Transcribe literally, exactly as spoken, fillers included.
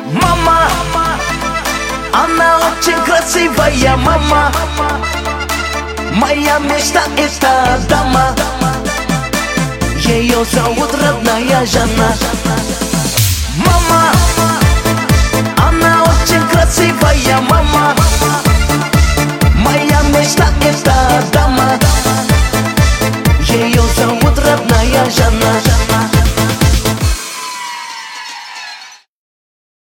Мама, она очень красивая, мама. Моя мечта — это дама. Ее зовут родная Жанна.